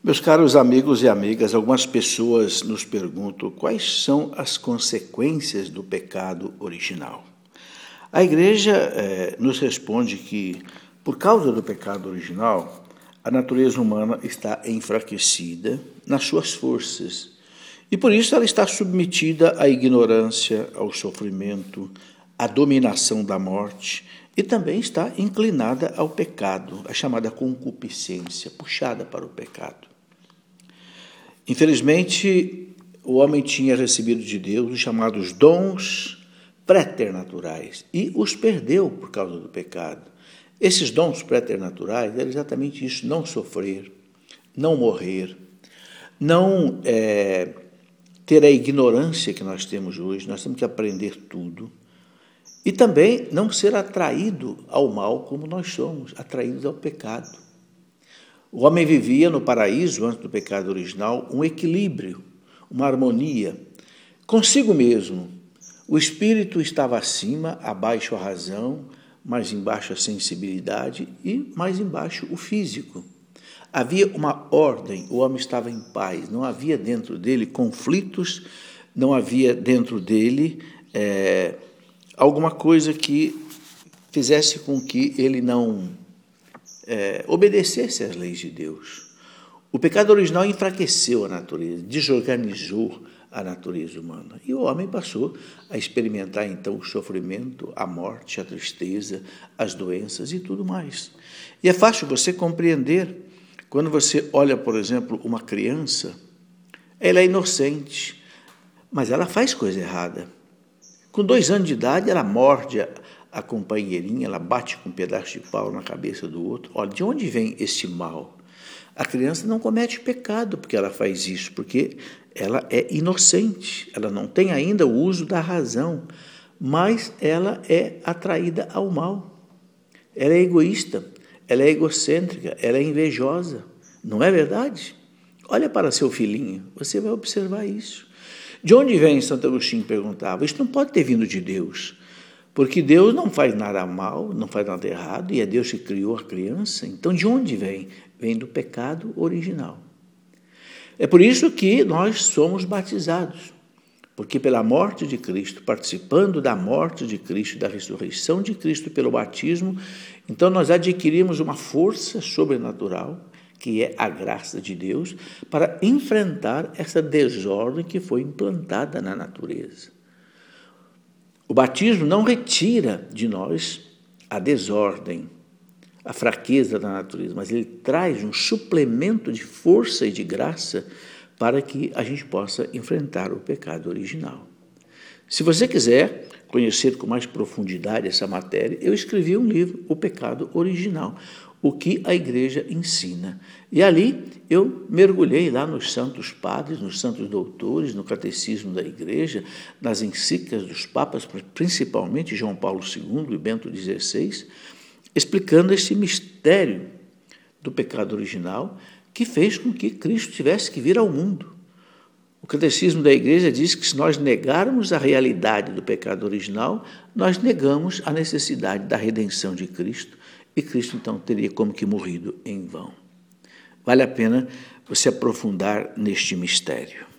Meus caros amigos e amigas, algumas pessoas nos perguntam quais são as consequências do pecado original. A igreja nos responde que, por causa do pecado original, a natureza humana está enfraquecida nas suas forças e, por isso, ela está submetida à ignorância, ao sofrimento, à dominação da morte e também está inclinada ao pecado, a chamada concupiscência, puxada para o pecado. Infelizmente, o homem tinha recebido de Deus os chamados dons préternaturais e os perdeu por causa do pecado. Esses dons préternaturais eram exatamente isso: não sofrer, não morrer, não ter a ignorância que nós temos hoje. Nós temos que aprender tudo. E também não ser atraído ao mal como nós somos, atraídos ao pecado. O homem vivia no paraíso, antes do pecado original, um equilíbrio, uma harmonia consigo mesmo. O espírito estava acima, abaixo a razão, mais embaixo a sensibilidade e mais embaixo o físico. Havia uma ordem, o homem estava em paz, não havia dentro dele conflitos, não havia dentro dele alguma coisa que fizesse com que ele não obedecesse às leis de Deus. O pecado original enfraqueceu a natureza, desorganizou a natureza humana. E o homem passou a experimentar, então, o sofrimento, a morte, a tristeza, as doenças e tudo mais. E é fácil você compreender quando você olha, por exemplo, uma criança. Ela é inocente, mas ela faz coisa errada. Com 2 anos de idade, ela morde a companheirinha, ela bate com um pedaço de pau na cabeça do outro. Olha, de onde vem esse mal? A criança não comete pecado porque ela faz isso, porque ela é inocente, ela não tem ainda o uso da razão, mas ela é atraída ao mal. Ela é egoísta, ela é egocêntrica, ela é invejosa. Não é verdade? Olha para seu filhinho, você vai observar isso. De onde vem, Santo Agostinho perguntava? Isso não pode ter vindo de Deus. Porque Deus não faz nada mal, não faz nada errado, e é Deus que criou a criança. Então, de onde vem? Vem do pecado original. É por isso que nós somos batizados, porque pela morte de Cristo, participando da morte de Cristo, da ressurreição de Cristo pelo batismo, então nós adquirimos uma força sobrenatural, que é a graça de Deus, para enfrentar essa desordem que foi implantada na natureza. O batismo não retira de nós a desordem, a fraqueza da natureza, mas ele traz um suplemento de força e de graça para que a gente possa enfrentar o pecado original. Se você quiser conhecer com mais profundidade essa matéria, eu escrevi um livro, O Pecado Original, o que a igreja ensina. E ali eu mergulhei lá nos santos padres, nos santos doutores, no catecismo da igreja, nas encíclicas dos papas, principalmente João Paulo II e Bento XVI, explicando esse mistério do pecado original que fez com que Cristo tivesse que vir ao mundo. O catecismo da igreja diz que se nós negarmos a realidade do pecado original, nós negamos a necessidade da redenção de Cristo, e Cristo, então, teria como que morrido em vão. Vale a pena você aprofundar neste mistério.